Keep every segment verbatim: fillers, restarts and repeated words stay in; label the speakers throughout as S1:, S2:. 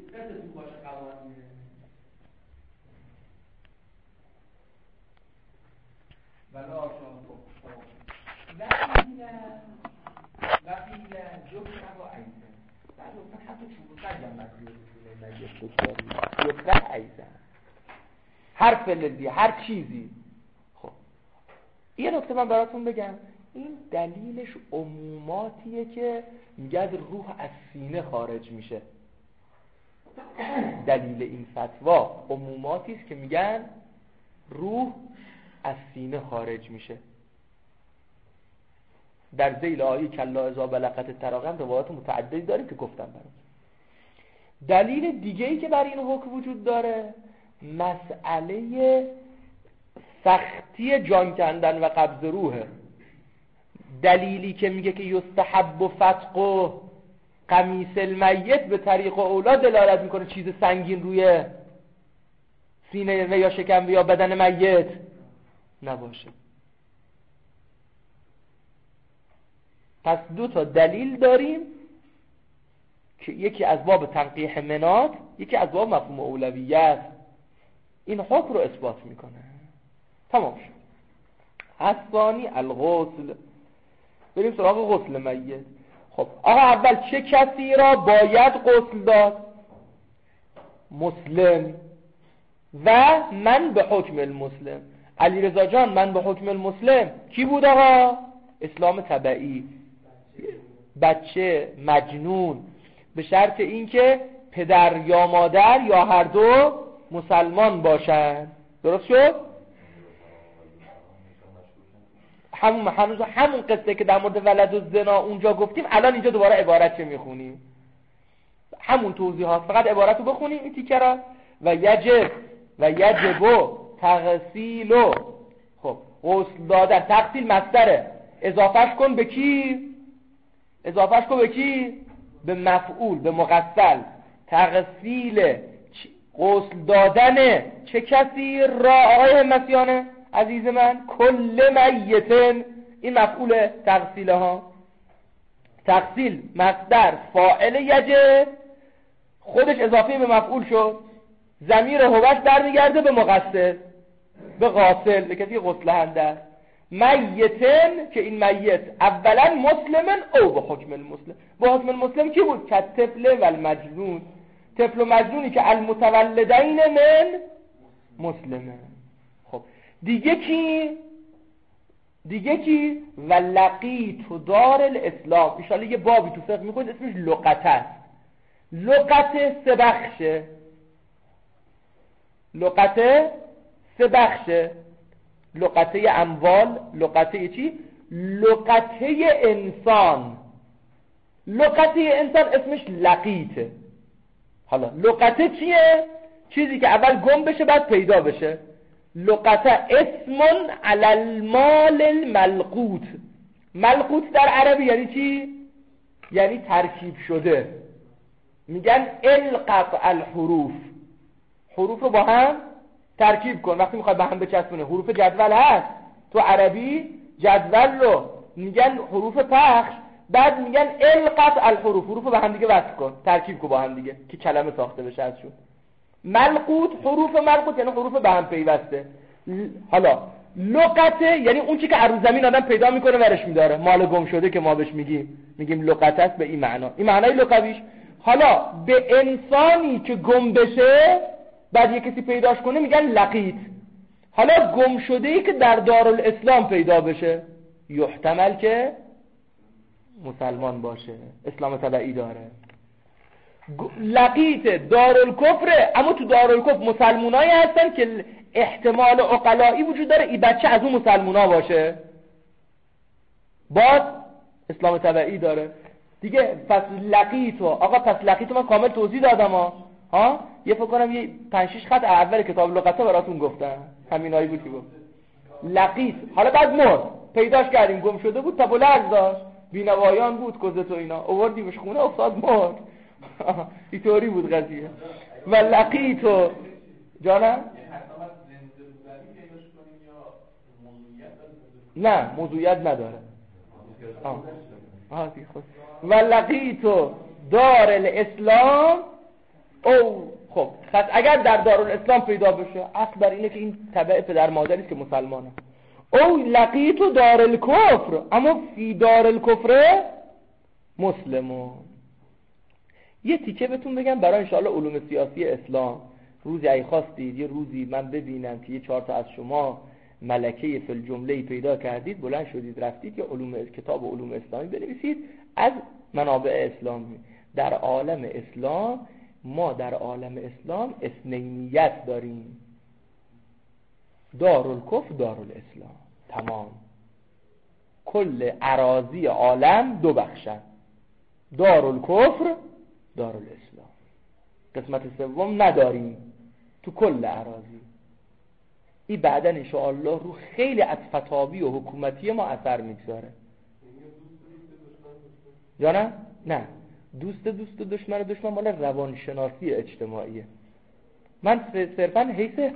S1: دستتون باشه قوانین ولا آشان وقیلن وقیلن جبن و عیزن بعد اصلا حتی چوبوسر هم مجیه بکنه مجیه بکنه یفره عیزن هر فلزی هر چیزی. خب یه نکته من براتون بگم، این دلیلش عموماتیه که میگه روح از سینه خارج میشه. دلیل این فتوا عموماتی است که میگن روح از سینه خارج میشه. در ذیل آیه کلا اذا بلغت التراقی روایات متعددی داریم که گفتم براتون. دلیل دیگه ای که بر این حکم وجود داره مسئله سختی جان کندن و قبض روحه. دلیلی که میگه که یستحب و فتق و قمیص المیت به طریق اولا دلالت میکنه چیز سنگین روی سینه و یا شکم یا بدن میت نباشه. پس دو تا دلیل داریم که یکی از باب تنقیح منات، یکی از باب مفهوم اولویت. این حکم رو اثبات میکنه. تمام شد. الثانی الغسل. بریم سراغ غسل میت. خب آقا اول چه کسی را باید غسل داد؟ مسلم و من به حکم المسلم. علی رضا جان من به حکم المسلم کی بود آقا؟ اسلام تبعی، بچه، مجنون، به شرط اینکه پدر یا مادر یا هر دو مسلمان باشن. درست شد؟ همون هنوز همون قصه که در مورد ولد و زنا اونجا گفتیم الان اینجا دوباره عبارت چه میخونیم؟ همون توضیحات، فقط عبارت رو بخونیم این تیکه را. و یجب و یجب تغسیل. خب غسل دادن، تغسیل مصدره، اضافهش کن به کی؟ اضافهش کن به کی؟ به مفعول، به مغسل. تغسیل غسل دادن چه کسی را آقای همسیانه عزیز من؟ کل میتن. این مفعول تغسیل ها. تغسیل مصدر فاعل یجب، خودش اضافه به مفعول شد، ضمیر هوش برمیگرده به مغسل، به غاسل، به کسی غسلنده. میتن که این میت اولا مسلمن او به حکم المسلم. به حکم المسلم کی بود؟ که طفل و المجنون. طفل و مجنونی که المتولدین من مسلمه. خب دیگه کی؟ دیگه کی؟ و لقیت دار الاسلام. ان شاءالله یه بابی تو فقه میخونید اسمش لقطه است. لقطه سه بخشه. لقطه سه بخشه. لقطه اموال، لقطه چی؟ لقطه انسان. لقطه انسان اسمش لقیته. حالا لقطه چیه؟ چیزی که اول گم بشه بعد پیدا بشه. لقطه اسم علی المال الملقوت. ملقوت در عربی یعنی چی؟ یعنی ترکیب شده. میگن القط الحروف. حروف رو با هم ترکیب کن. وقتی میخوای به هم بچسبونه، حروف جدول هست تو عربی، جدول رو میگن حروف پخش، بعد میگن القط الحروف. حروف رو به هم دیگه وصل کن، ترکیب کن با هم دیگه که کلمه ساخته بشه ازشون. ملقوت، حروف ملقوت یعنی حروف به هم پیوسته. حالا لقطه یعنی اون چی که عروض زمین آدم پیدا میکنه ورش میداره، مال گم شده که ما بهش میگیم میگیم لقطه است به این معنا. این معنای لقویش. حالا به انسانی که گم بشه بعد یه کسی پیداش کنه میگن لقیت. حالا گم شده ای که در دارالاسلام پیدا بشه، یحتمل که مسلمان باشه، اسلام تبعی داره. لقیت دارالکفره، اما تو دارالکفر مسلمونایی هستن که احتمال عقلایی وجود داره این بچه از اون مسلمونا باشه، باز اسلام تبعی داره دیگه. پس لقیتو آقا، پس لقیتو من کامل توضیح دادم ها ها یه فکر کنم یه پنج شش خط اول کتاب لغته براتون گفتم، همینایی بود که گفت لقیت. حالا بعد مرد، پیداش کردیم، گم شده بود، تب و لرز داشت، بینوایان بود، کوزه و اینا، آوردیمش خونه افتاد مرد. اینطوری بود قضیه. و لقیتو جانم نه موضوعیت نداره. آه. آه و لقیتو دار الاسلام او خب پس اگر در دارالاسلام پیدا بشه اصل بر اینه که این تبع پدر مادری است که مسلمانه. او لقیتو دارالکفر اما فی دارالکفر مسلمون. یه تیکه بهتون بگم برای انشاءالله علوم سیاسی اسلام، روزی ای خواستید یه روزی من ببینم که یه چهار تا از شما ملکه فی الجمله پیدا کردید، بلند شدید رفتید که علوم کتاب و علوم اسلامی بنویسید از منابع اسلامی. در عالم اسلام ما در عالم اسلام اثنینیت داریم، دارالکفر دارالاسلام، تمام. کل اراضی عالم دو بخشن، دارالکفر دارالاسلام. قسمت سوم نداریم تو کل اراضی. این بعدا انشاءالله رو خیلی از فتاوی و حکومتی ما اثر میگذاره. یا نه؟ نه، دوست دوست و دشمن دشمن مال روانشناسی اجتماعیه. من صرفا حیث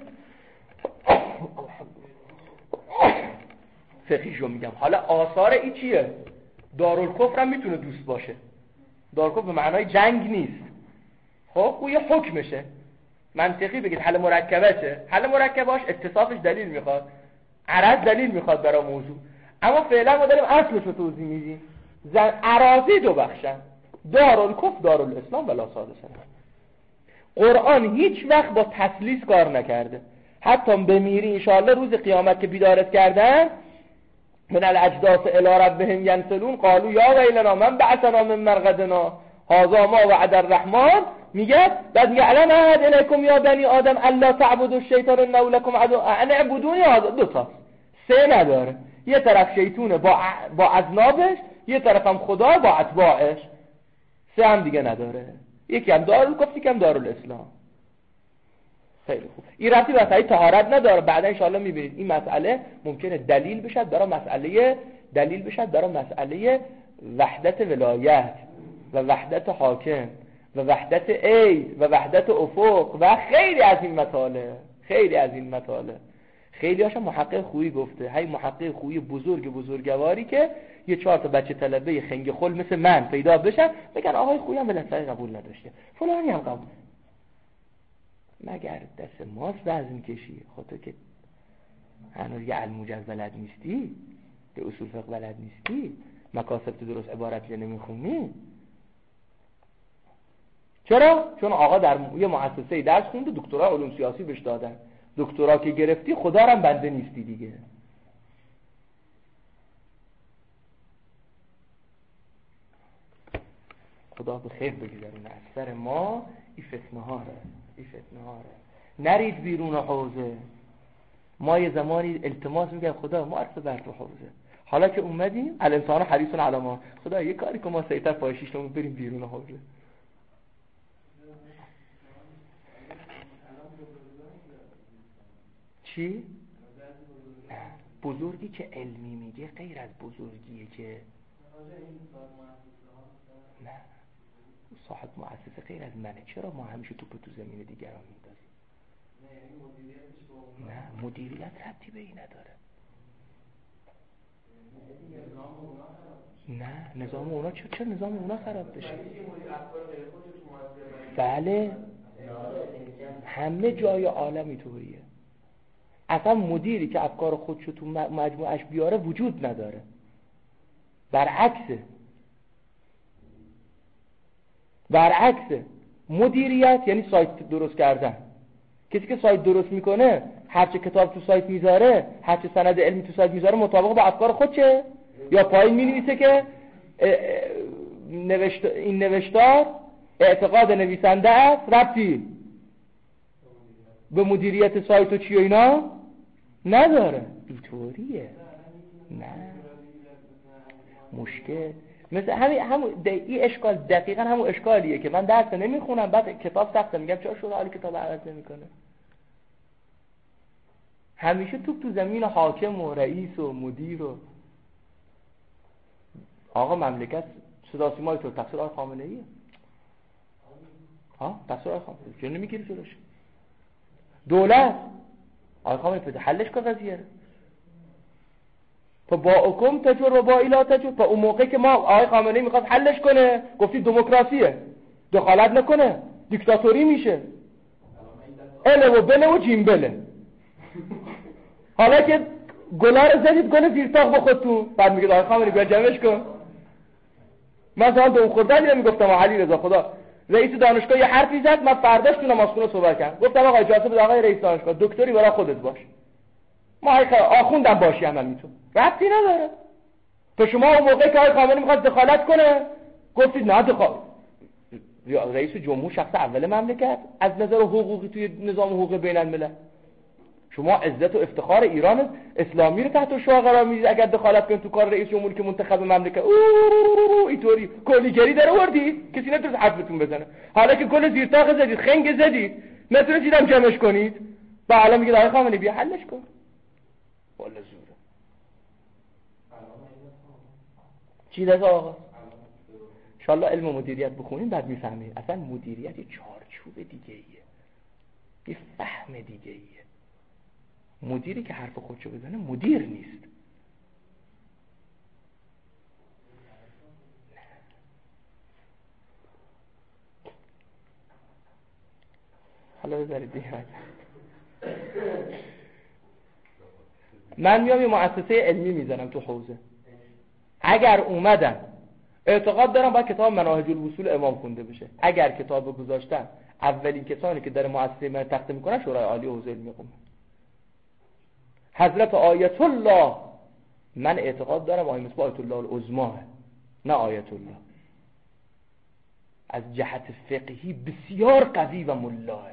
S1: فقیشو میگم. حالا آثار این چیه؟ دارالکفر هم میتونه دوست باشه. دارالکفر به معنای جنگ نیست. خب او یه حکمشه منطقی بگید حل مرکبشه. حل مرکباش اتصافش دلیل میخواد، عرض دلیل میخواد برای موضوع. اما فعلا ما داریم اصلشو توضیح میدیم. اراضی دو بخشن، دارالکفر دارالاسلام ولا ثالث. قرآن هیچ وقت با تثلیث کار نکرده. حتی بمیری انشاءالله روز قیامت که بیدارت کردن، من الاجداث الی ربهم ینسلون قالوا یا ویلنا من بعثنا من مرقدنا هذا ما وعد الرحمن. میگه بعد میگه الان عهد الیکم یا بنی آدم الا تعبدوا الشیطان انه لکم عدو ان اعبدونی. دو تا سه نداره، یه طرف شیطونه با با اذنابش، یه طرف هم خدا با اتباعش، سه هم دیگه نداره. یکی هم دارالکفر، یکی هم دارالاسلام. خیلی خوب. این ربطی به مسئله طهارت نداره. بعدا ان شاءالله میبینید این مسئله ممکنه دلیل بشه برای مسئله دلیل بشه برای مسئله وحدت ولایت و وحدت حاکم و وحدت عید و وحدت افق و خیلی از این مطالب. خیلی از این مطالب خیلی هاشم محقق خویی گفته. هی محقق خویی بزرگ بزرگواری که یه چهار تا بچه طلبه خنگ خل مثل من پیدا بشن بگن آقای خویی هم ولایت قبول نداشته، فلانی هم قبول، مگر دست ماست وزن کشی؟ خود تو که هنوز یه علموجز بلد نیستی، یه اصول فقه بلد نیستی، مکاسب تو درست عبارت نمیخونی. چرا؟ چون آقا در یه مؤسسه درس خونده، دکترا علوم سیاسی بهش دادن. دکترا که گرفتی خدا رو بنده نیستی دیگه. خدا به خیر بگذارونه از سر ما این فتنه ها رو. این فتنه ها رو نرید بیرون حوزه. ما یه زمانی التماس میگه خدا ما عرض بر تو حوزه، حالا که اومدیم الانسان حریصون علی ما، خدا یه کاری که ما سیطر پایشیشتمون بریم بیرون حوزه. چی؟ بزرگی که علمی میگه غیر از بزرگیه که نه صاحب مؤسسه غیر از منه. چرا ما همیشه توپ تو زمین دیگران میندازیم؟ نه مدیریت ربطی به این نداره. نه نظام اونا چه چه نظام اونا خراب بشه؟ بله همه جای عالمی طوریه. اصلا مدیری که افکار خودشو تو مجموعش بیاره وجود نداره، برعکسه. برعکسه مدیریت یعنی سایت درست کردن. کسی که سایت درست میکنه هرچه کتاب تو سایت میذاره، هرچه سند علمی تو سایت میذاره مطابق با افکار خودشه؟ یا پایین مینویسه که نوشت... این نوشتار اعتقاد نویسنده است، ربطی به مدیریت سایت و چی و اینا نداره. اینطوریه. نه مشکل مثل همین همون این اشکال دقیقاً همون اشکالیه که من درس نمیخونم بعد کتاب سخته میگم چرا شما حالی کتاب عوض نمیکنه. همیشه توپ تو زمین حاکم و رئیس و مدیر و آقا مملکت صدا سیمای تو تقصیر آقای خامنه ایه. ها تقصیر آقای خامنه ای. چرا نمیگیری جلوش؟ دولت آقای خامنه ای حلش کن قضیه. تو با حکم تجور و با ایلا تجور. تا اون موقع که ما آقای خامنه ای میخواد حلش کنه گفتی دموکراسیه، دخالت نکنه، دیکتاتوری میشه، اله و بله و جیمبله. حالا که گلا رو زدید گل زیرتاق با خودتون، بعد میگه آقای خامنه‌ای بیا جمعش کن. مثلا به اون خدا دیدم میگفتم علی رضا خدا رئیس دانشگاه یه حرفی زد، من فرداش تو نمازخونه صحبت کردم، گفتم آقا اجازه بده آقای رئیس دانشگاه دکتری برای خودت باش، ما آخوندم باشی عمل میتون ربطینداره. تو شما اون موقع که آقای خامنه‌ای میخواد دخالت کنه گفتید نه دخالت، رئیس جمهور شخص اول مملکت از نظر حقوقی توی نظام حقوق بین الملل، شما عزت و افتخار ایران اسلامی رو تحت شعار قرار میدید اگر دخالت کنید تو کار رئیس جمهوری که منتخب مملکت. اوه اینطوری کلیگری در آوردید کسی نتونست حرفتون بزنه. حالا که گل زیرتاق زدید، خنگ زدید، نتونستید هم جمعش کنید، بعد الان میگید آقای خامنه‌ای بیا حلش کن. والا زوره. چی دست آقا؟ ان شاء الله علم مدیریت بخونید بعد میفهمید اصلا مدیریت یه چارچوب دیگه ایه، یه فهم دیگه ایه. مدیری که حرف خودشو بزنه مدیر نیست. حالا بذارید دیگه من میام یه مؤسسه علمی میزنم تو حوزه، اگر اومدن اعتقاد دارم باید کتاب مناهج الوصول امام خونده بشه، اگر کتاب گذاشتن اولین کسانی که در مؤسسه من تخته میکنن شورای عالی حوزه علمی قم حضرت آیت الله، من اعتقاد دارم آیه مصباح آیت الله العظما نه آیت الله، از جهت فقهی بسیار قوی و ملاه،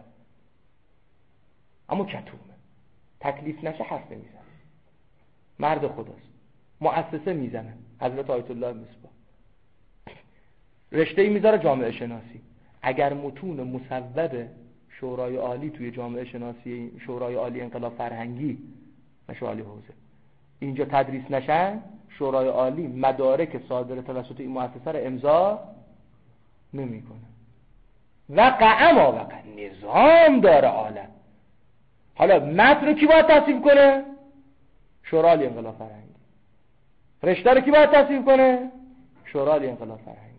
S1: اما کتومه، تکلیف نشه حرف نمیزنه، مرد خداست، مؤسسه میزنه حضرت آیت الله مصباح، رشته‌ای میذاره جامعه شناسی، اگر متون مصوب شورای عالی توی جامعه شناسی شورای عالی انقلاب فرهنگی شورای عالی حوزه اینجا تدریس نشن، شورای عالی مدارک صادر توسط این مؤسسه رو امضا نمیکنه. وقع ما وقع نظام داره عالم. حالا متن رو کی باید تصویب کنه؟ شورای عالی انقلاب فرهنگی. رشته رو کی باید تصویب کنه؟ شورای عالی انقلاب فرهنگی.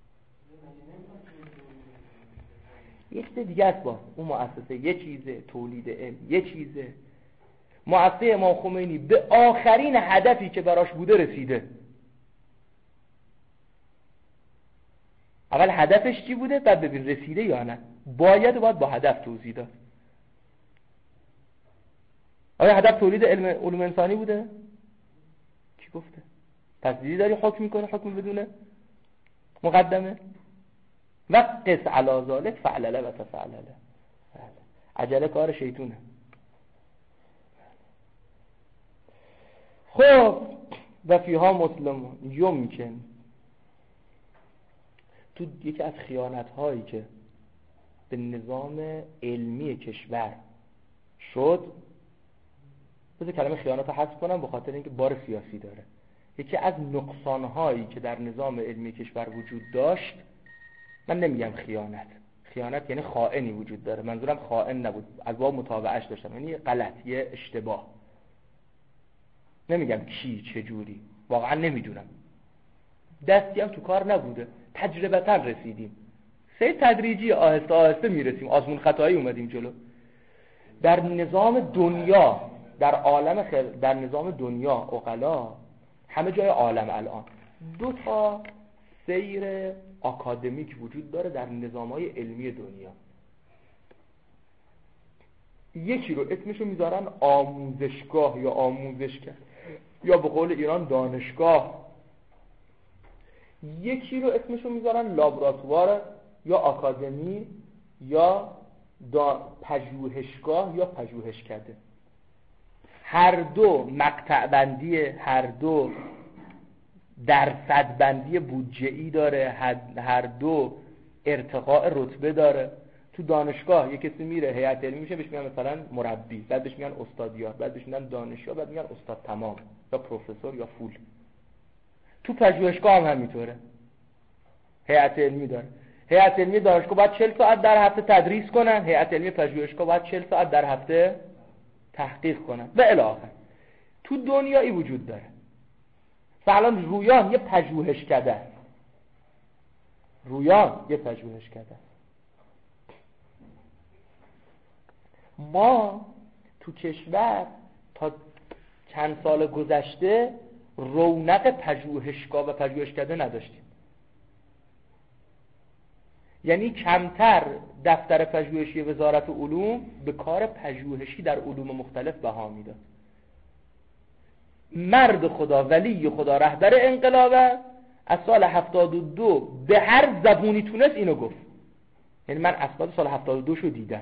S1: یک دیگه است، با اون مؤسسه یه چیزه، تولید علم یه چیزه. مؤسسه امام خمینی به آخرین هدفی که براش بوده رسیده. اول هدفش چی بوده؟ بعد ببین رسیده یا نه. باید و باید با هدف توضیح داد. آیا هدف تولید علم علوم انسانی بوده؟ کی گفته؟ تصدیدی داری حکم میکنه، حکم بدونه مقدمه و قس علی ذلک فعلله و تفعلله. عجله کار شیطونه. خب و فیها مسلمون یمکن، تو یکی از خیانت هایی که به نظام علمی کشور شد، بذار کلمه خیانت رو حذف کنم به خاطر اینکه بار سیاسی داره، یکی از نقصان هایی که در نظام علمی کشور وجود داشت، من نمیگم خیانت، خیانت یعنی خائنی وجود داره، منظورم خائن نبود، از باب متابعش داشتم، یعنی غلط، یه اشتباه، نمیگم کی چه جوری، واقعا نمیدونم، دستی هم تو کار نبوده، تجربتا رسیدیم، سه تدریجی آهسته آهسته میرسیم، آزمون خطایی اومدیم جلو. در نظام دنیا، در عالم خل... در نظام دنیا عقلا همه جای عالم الان دو تا سیر آکادمیک وجود داره در نظام‌های علمی دنیا. یکی رو اسمشو میذارن آموزشگاه یا آموزشگاه یا به قول ایران دانشگاه، یکی رو اسمشو میذارن لابراتوار یا آکادمی یا پژوهشگاه یا پژوهشکده. هر دو مقطع بندی، هر دو درصد بندی بودجه‌ای داره، هر دو ارتقاء رتبه داره. تو دانشگاه یک کسی میره هیئت علمی میشه، بهش میگن مثلا مربی، بعد بهش میگن استادیار، بعد بهش میگن دانشیار، بعد میگن استاد تمام یا پروفسور یا فول. تو پژوهشگاه هم همینطوره، هیئت علمی داره. هیئت علمی دانشگاه باید چهل ساعت در هفته تدریس کنن، هیئت علمی پژوهشگاه باید چهل ساعت در هفته تحقیق کنن و الی آخر. تو دنیایی وجود داره. الان رویان یه پژوهشکده است، رویان یه پژوهشکده است. ما تو کشور تا چند سال گذشته رونق پژوهشگاه و پژوهشکده نداشتیم. یعنی کمتر دفتر پژوهشی وزارت علوم به کار پژوهشی در علوم مختلف بها میداد. مرد خدا، ولی خدا، رهبر انقلاب از سال هفتاد و دو به هر زبونی تونست اینو گفت. یعنی من اسناد سال هفتاد و دو شو دیدم.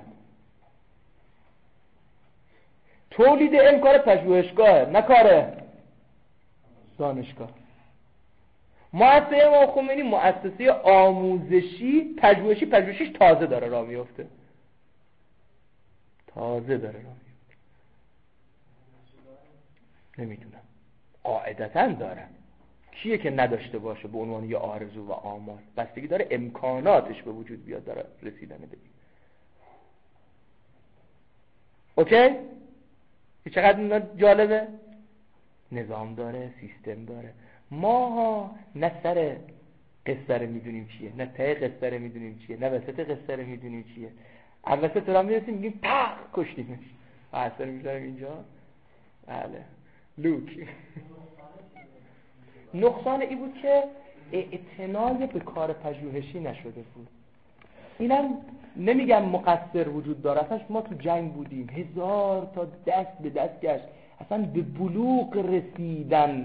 S1: تولید علم کار پژوهشگاه، نه کار دانشگاه. مؤسسه امام خمینی مؤسسه آموزشی پژوهشی پژوهشیش تازه داره راه میفته. تازه داره راه میفته. نمیدونم. قاعدتاً داره. کیه که نداشته باشه به عنوان یه آرزو و آمال؟ بستگی داره امکاناتش به وجود بیاد داره رسیدن به این. اوکی؟ چقدر اینا جالبه؟ نظام داره، سیستم داره. ما نه سر قصه رو میدونیم چیه، نه ته قصه رو میدونیم چیه، نه وسط قصه رو میدونیم چیه. وسط را میرسیم میگیم پخ کشتیمش. اصلا میذاریم اینجا. بله. لوک. نقصان این بود که اعتنای به کار پژوهشی نشده بود. اینم نمیگم مقصر وجود داره، اصلا ما تو جنگ بودیم، هزار تا دست به دست گشت اصلا به بلوغ رسیدن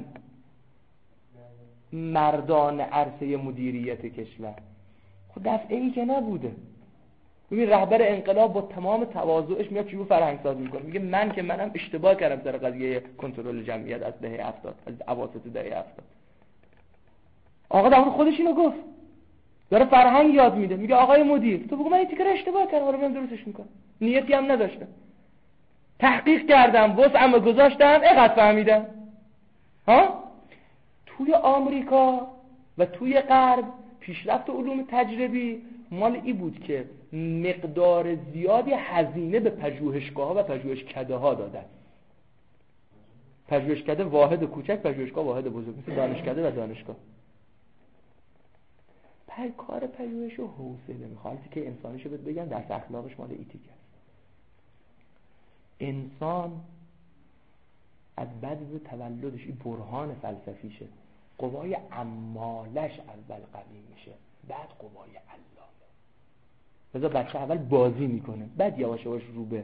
S1: مردان عرصه مدیریت کشور. خب دفعه ای که نبوده. ببین رهبر انقلاب با تمام تواضعش میاد چیو فرهنگ ساز میکنه، میگه من که منم اشتباه کردم سر قضیه کنترل جمعیت از دهه هفتاد، از اواسط دهه هفتاد. آقا در خودش اینو گفت، داره فرهنگ یاد میده، میگه آقای مدیر تو بگو من این تیکر اشتباه کردم، حالا من درستش میکنم، نیتی هم نداشتم، تحقیق کردم، وسعم گذاشتم، اینقدر فهمیدم. ها توی آمریکا و توی غرب پیشرفت علوم تجربی مال ای بود که مقدار زیادی هزینه به پژوهشگاه‌ها و پژوهشکده‌ها دادن. پژوهشکده واحد کوچک، پژوهشگاه واحد بزرگ، مثل دانشکده و دانشگاه. پر کار پژوهش و حوصله میخواد که انسانیشو بهت بگن درس اخلاقش مال ایتیک است. انسان از بعد از تولدش این برهان فلسفیشه، قوای عمالش اول قوی میشه، بعد قوای علامه. مثلا بچه اول بازی میکنه، بعد یواش یواش رو به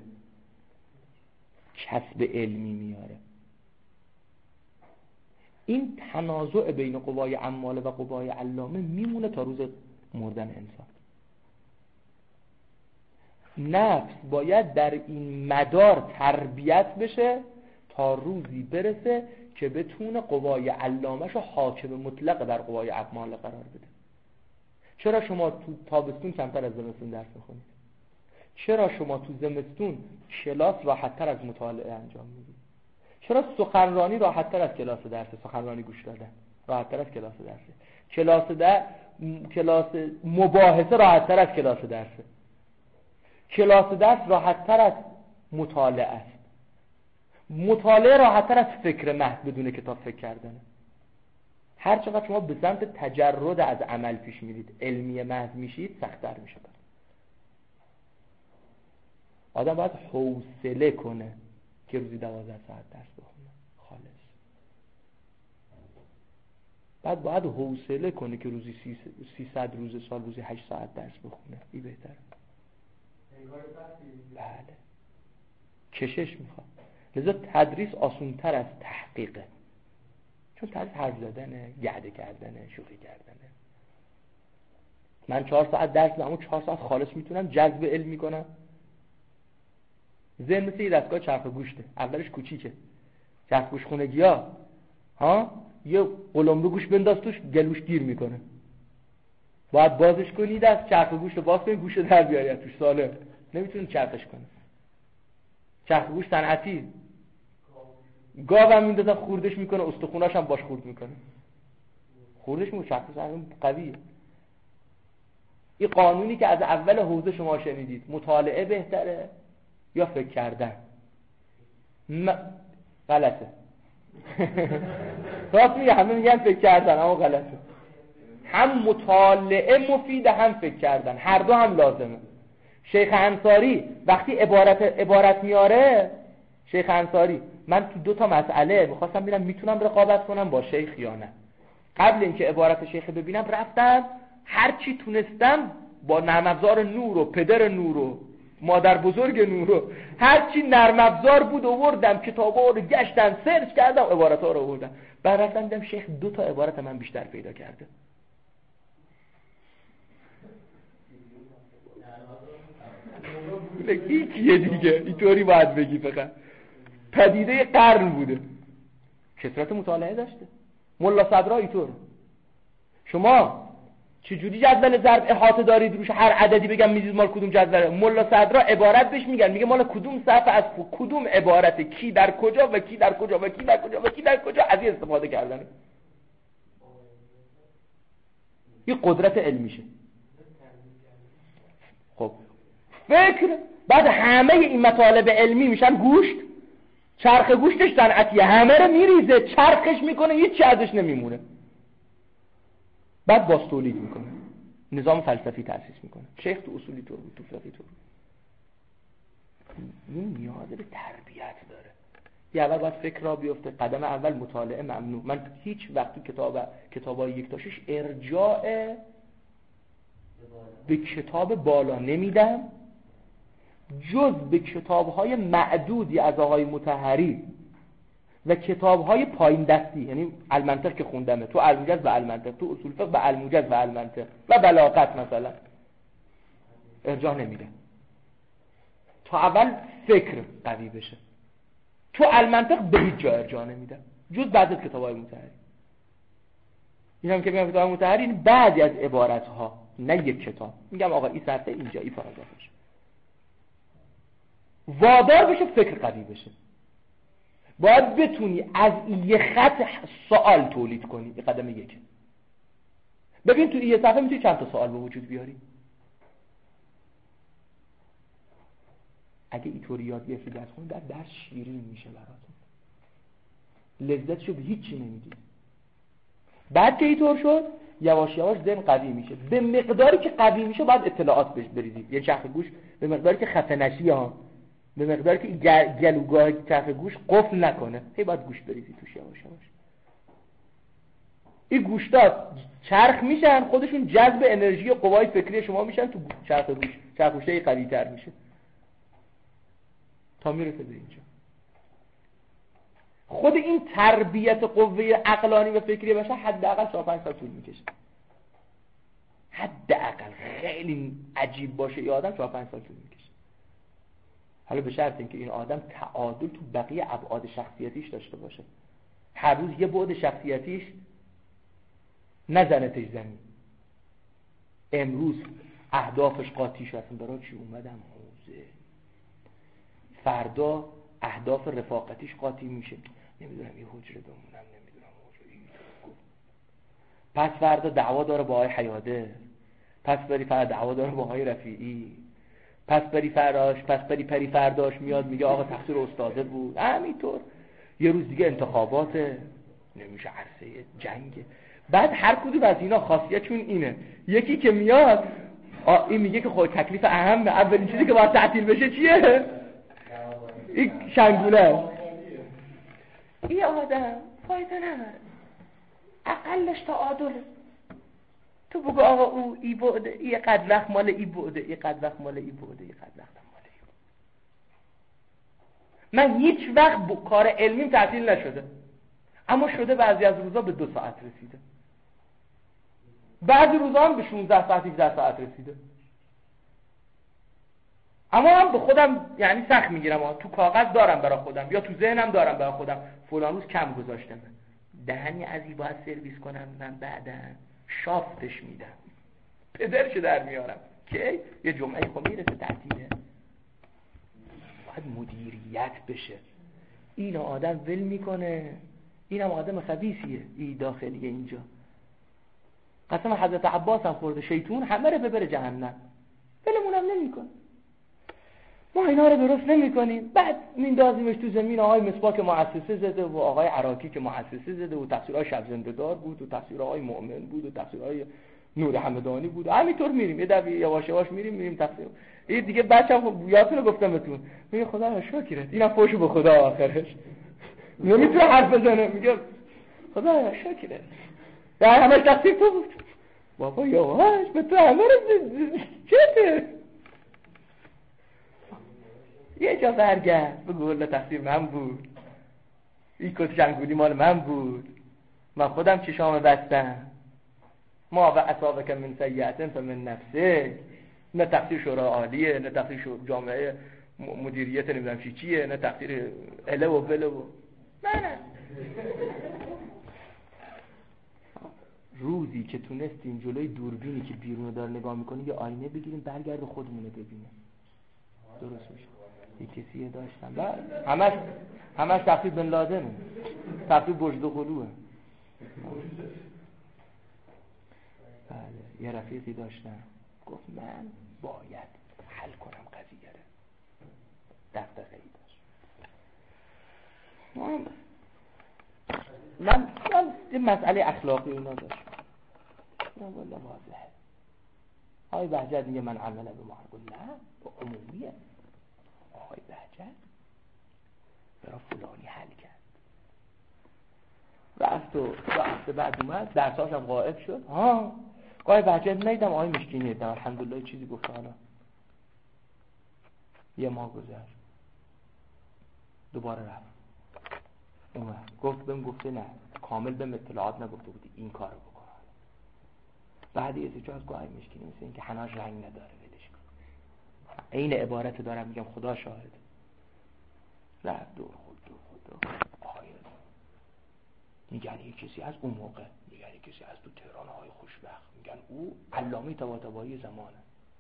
S1: کسب علمی میاره. این تنازع بین قوای عماله و قوای علامه میمونه تا روز مردن انسان. نفس باید در این مدار تربیت بشه تا روزی برسه که بتونه قوای علامه‌شو حاکم مطلق در قوای عماله قرار بده. چرا شما تو تابستون کمتر از زمستون درس میخونید؟ چرا شما تو زمستون کلاس راحت‌تر از مطالعه انجام میدید؟ چرا سخنرانی راحت‌تر از کلاس درسه؟ سخنرانی گوش دادن راحت‌تر از کلاس درسه. کلاس در کلاس مباحثه راحت‌تر از کلاس درسه. کلاس درس راحت‌تر از مطالعه است. مطالعه راحت‌تر از فکر محض بدون کتاب فکر کردنه. هر چقدر شما به سمت تجرد از عمل پیش میرید، علمی محض میشید، سخت‌تر میشه. آدم باید حوصله کنه که روزی دوازده ساعت درس بخونه خالص. بعد باید حوصله کنه که روزی سیصد روز سال روزی هشت ساعت درس بخونه. این بهتره. بله. کشش میخواد. لذا تدریس آسان‌تر از تحقیقه. چون تدریس حرف زدنه، گرده کردنه، شوخی کردنه. من چهار ساعت درس میدم، اما چهار ساعت خالص میتونم جذب علم میکنم. ذهن مثل یه دستگاه چرخ گوشته. اولش کوچیکه. چرخ گوش خونگی‌ها ها یه قلمرو گوش بنداز توش، گلوش گیر میکنه. باید بازش کنی، دست چرخ گوشت رو باز کنی، گوشت در بیاری توش سالم. نمیتونی چرخش کنی. چرخ گوش صنعتی. گاوم میندازن خوردش میکنه، استخوناش هم باش خورد میکنه. خوردش میکنه، چرخ گوش قویه. این قانونی که از اول حوزه شما شنیدید، مطالعه بهتره یا فکر کردن؟ م... غلطه. راست میگه، همه میگن فکر کردن، اما غلطه. هم مطالعه مفیده، هم فکر کردن، هر دو هم لازمه. شیخ انصاری وقتی عبارت عبارت میاره، شیخ انصاری من تو دو تا مسئله میخواستم ببینم میتونم رقابت کنم با شیخ یا نه. قبل اینکه عبارت شیخ ببینم رفتم هر چی تونستم با نرم افزار نور و پدر نور و مادر بزرگ نور و هر چی نرم افزار بود آوردم، کتابا رو گشتم سرچ کردم، عبارت‌ها رو آوردم. بعد رفتم دیدم شیخ دو تا عبارت من بیشتر پیدا کرده. این کیه دیگه؟ اینطوری باید بگی. فقط پدیده قرن بوده، کثرت مطالعه داشته. ملا صدرا اینطور. شما چجوری جدول ضرب احاطه دارید روش هر عددی بگم میدید مال کدوم جدول؟ ملا صدرا عبارت بهش میگن، میگه مال کدوم صفحه از کدوم عبارت، کی در کجا و کی در کجا و کی در کجا و کی در کجا، از این استفاده کردن. این قدرت علمیشه. خب فکر بعد همه این مطالب علمی میشن گوشت، چرخ گوشتش صنعتیه، همه رو میریزه، چرخش میکنه، هیچ چی ازش نمیمونه. بعد باز تولید میکنه، نظام فلسفی تأسیس میکنه. شیخ تو اصولی طور بود، تو فقهی طور بود. این نیاز به تربیت داره. یه اول باید فکر را بیفته. قدم اول مطالعه ممنوع. من هیچ وقتی کتاب کتابای یک تاشش ارجاع به کتاب بالا نمیدم جز به کتاب‌های معدودی از آقای مطهری و کتاب‌های پایین دستی، یعنی المنطق که خوندمه، تو الموجز و المنطق، تو اصول فقه و الموجز و المنطق و بلاغت مثلا، ارجاع نمیدم تا اول فکر قوی بشه. تو المنطق به هیچ جا ارجاع نمیدم جز بعضی از کتاب‌های مطهری. اینم که میگم کتاب مطهری بعضی از عبارت‌ها، نه یک کتاب. میگم آقا این صفحه اینجا، این پاراگرافش وادار بشه فکر قوی بشه. باید بتونی از یه خط سوال تولید کنی. این قدم یکه. ببین تو یه صفحه میتونی چند تا سوال به وجود بیاری. اگه اینطوری یاد گرفتی درس کنی، در درس شیرین میشه براتون، لذتشو به هیچی نمیدی. بعد که اینطور شد یواش یواش ذهن قوی میشه. به مقداری که قوی میشه باید اطلاعات بهش بریزی. یه چرخ گوش به مقداری که خفه نشی ها، به مقداری که گلوگاه چرخ گوش قفل نکنه، هی باید گوش بریزی توش یواش یواش. این گوشتا چرخ میشن، خودشون جذب انرژی و قوای فکری شما میشن، تو چرخ گوش چرخ گوشه قوی تر میشه تا میرسه به اینجا. خود این تربیت قوه عقلانی و فکری بشه حداقل چهار پنج سال طول میکشه. حداقل خیلی عجیب باشه این آدم چهار پنج سال طول میکشه. حالا به شرط اینکه این آدم تعادل تو بقیه ابعاد شخصیتیش داشته باشه. هر روز یه بعد شخصیتیش نزنتش زمین. امروز اهدافش قاطی شد، اصلا برای چی اومدم حوزه. فردا اهداف رفاقتیش قاطی میشه، نمیدونم یه حجره بمونم، نمیدونم حجره. پس فردا دعوا داره با آقای حیاده، پس بری فردا دعوا داره با آقای رفیعی، پس بری فراش پس بری پری فرداش میاد میگه آقا تقصیر استاده بود. همینطور یه روز دیگه انتخاباته، نمیشه، عرصه جنگه. بعد هر کدوم از اینا خاصیتشون اینه. یکی که میاد این میگه که خود تکلیف اهم، اولین چیزی که باید تعطیل بشه چیه؟ این شنگوله. این آدم فایده نداره، اقلش تعادله. تو بگو آقا او ای بوده، ای قد وقت مال ای بوده، ای قد وقت مال ای بوده، ای قد وقت مال ای بوده. من هیچ وقت با کار علمیم تعطیل نشده، اما شده بعضی از روزا به دو ساعت رسیده، بعضی روزا هم به شانزده ساعت هجده ساعت رسیده. اما هم به خودم یعنی سخت میگیرم، تو کاغذ دارم برای خودم یا تو ذهنم دارم برای خودم فلان روز کم گذاشتم. دهنی از این باید سرویس کنم، من بعدا شافتش میدم، پدرشو در میارم که یه جمعه خب میرسه تعطیله. باید مدیریت بشه. این آدم ول میکنه، اینم آدم خبیثیه، این داخلیه اینجا. قسم حضرت عباس هم خورده، شیطون همه رو ببره جهنم، ولمونم نمیکنه. ما اینا رو درست نمی کنیم، بعد میندازیمش تو زمین. آقای مسواک مؤسسه زده و آقای عراقی که مؤسسه زده و تفسیرهای شب زنده دار بود و تفسیرهای مؤمن بود و تفسیرهای نور همدانی بود. همینطور میریم یه دفعه یواش یواش میریم میریم تقسیم. این دیگه بچه‌م یادتونه گفتم بهتون، میگه خدا شکرت اینم فوشو به خدا آخرش نمیتونه حرف بزنه، میگه خدا شکرت در همش تقسیم تو بود. بابا یواش به تو همه رو چته یه جا برگرد بگو والله تقصیر من بود، این کت جنگولی مال من بود، من خودم چشام بستم. ما و اصابک من سیئة فمن نفسه، نه تقصیر شورای عالیه، نه تقصیر جامعه مدیریت نمیدونم چی چیه، نه تقصیر اله و بله و نه نه. روزی که تونستیم جلوی دوربینی که بیرونو داره نگاه میکنه یه آینه بگیریم برگرد خودمونه ببینه درست میشه. یه کسیه داشتم و همش همش تقصیر بن لادنه، تقصیر بجد و قلوه. بله یه رفیقی داشتم گفت من باید حل کنم قضیه رو، دغدغه‌ای داشت. من من من یه مسئله اخلاقی اینا داشت. من والله واضحه. آقای بهجت میگه من عمله به ما گفت نه با عمومیه. آقای بهجت برای فلانی حل کرد. رفت و رفت بعد اومد درساش هم غائب شد. ها آقای بهجت نیدم آقای مشکینی دیدم الحمدلله چیزی گفت. حالا یه ماه گذشت دوباره رفت اومد گفت بهم گفته نه کامل بهم اطلاعات نگفته بودی این کارو بکن. بعد یه سه از گاهی مشکینی مثل این که حناش رنگ نداره ولش کن. این عبارت دارم میگم خدا شاهد. رفت دور خود دور خود دور آقای میگن یه کسی از اون موقع، میگن یه کسی از تو تهران های خوشبخت، میگن او علامه طباطبایی زمانه.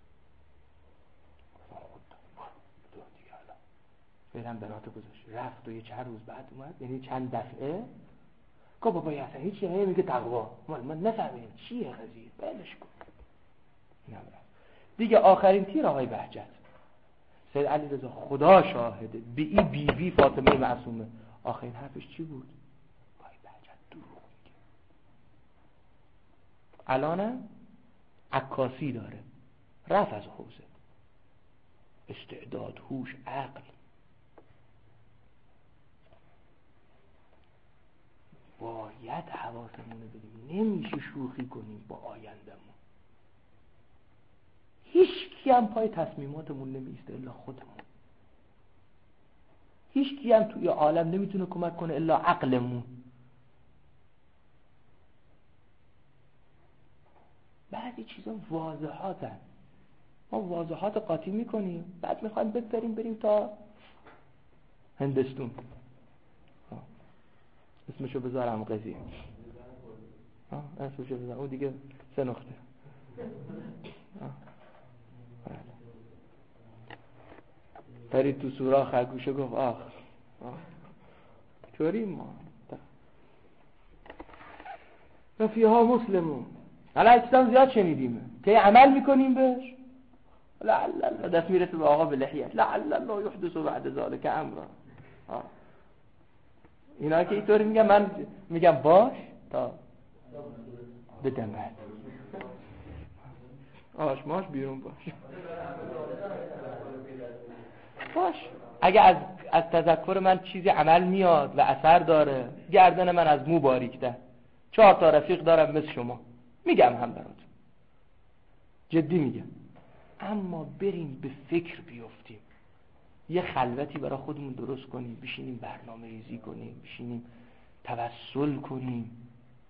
S1: دو دیگه الان برم برات گذاشت. رفت و یه چند روز بعد اومد، یعنی چند دفعه گفت بابا اصلا هیچی نه، میگه تقوا من من نفهمیدم چیه قضیه بلش کن. نمیرم دیگه. آخرین تیر آقای بهجت سید علیرضا خدا شاهده به این بی بی فاطمه معصومه آخرین حرفش چی بود؟ آقای بهجت دروغ میگه. الان عکاسی داره رفت از حوزه استعداد هوش عقل. باید حواسمون رو بدیم، نمیشه شوخی کنیم با آیندمون. هیچ کی هم پای تصمیماتمون نمیسته الا خودمون. هیچ کی هم توی عالم نمیتونه کمک کنه الا عقلمون. بعضی چیزا واضحاتن، ما واضحات قاطی میکنیم بعد میخوایم بپریم بریم تا هندستون. اسمشو بذارم قضیه ها اسمشو بذارم اون دیگه سه نقطه. پرید تو سوراخ خرگوشه گفت آخ چوریم ما رفیها مسلمون. حالا اجتماع زیاد شنیدیم که عمل میکنیم بهش لعل الله دست میرسه به آقا به لحیت لعل الله یحدث بعد ذلك امرا. اینا که اینطوری میگم من میگم باش تا بدمد آش ماش بیرون باش باش. اگه از از تذکر من چیزی عمل میاد و اثر داره گردن من از مو باریک‌تر. چهار تا رفیق دارم مثل شما میگم هم براتون جدی میگم. اما بریم به فکر بیفتیم یه خلوتی برای خودمون درست کنیم بشینیم برنامه ریزی کنیم بشینیم توسل کنیم.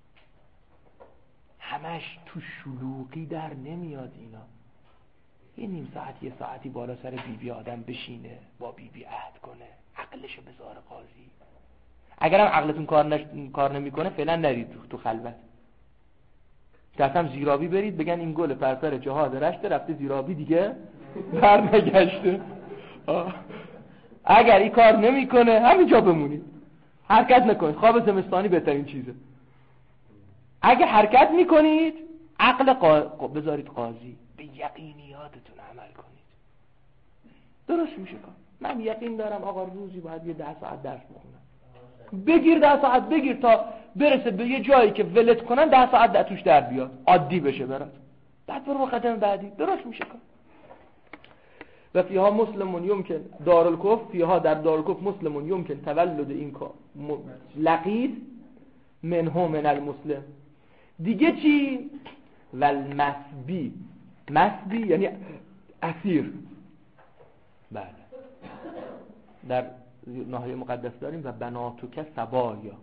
S1: همش تو شلوغی در نمیاد اینا. یه نیم ساعت یه ساعتی بالا سر بی بی آدم بشینه با بی بی عهد کنه عقلشو بذاره قاضی. اگرم عقلتون کار, نش... کار نمیکنه فعلا نرید تو, تو خلوت. دستم زیرابی برید بگن این گل پرپر جهاد رشته رفته زیرابی دیگه بر نگشته. اگر این کار نمیکنه همینجا بمونید حرکت نکنید. خواب زمستانی بهترین چیزه. اگه حرکت میکنید عقل قا... بذارید قاضی به یقینیاتتون عمل کنید درست میشه کار. من یقین دارم آقا روزی باید یه ده ساعت درس بخونم بگیر ده ساعت بگیر تا برسه به یه جایی که ولت کنن ده ساعت در توش در بیاد، عادی بشه برات، بعد برو قدم بعدی درست میشه کار. و فیها مسلمون یمکن دارالکفر، فیها در دارالکفر مسلمون یمکن تولد این کار لقیط منه من المسلم. دیگه چی؟ والمسبی، مسبی یعنی اسیر. بله در ناحیه مقدس داریم و بناتوک سبایا،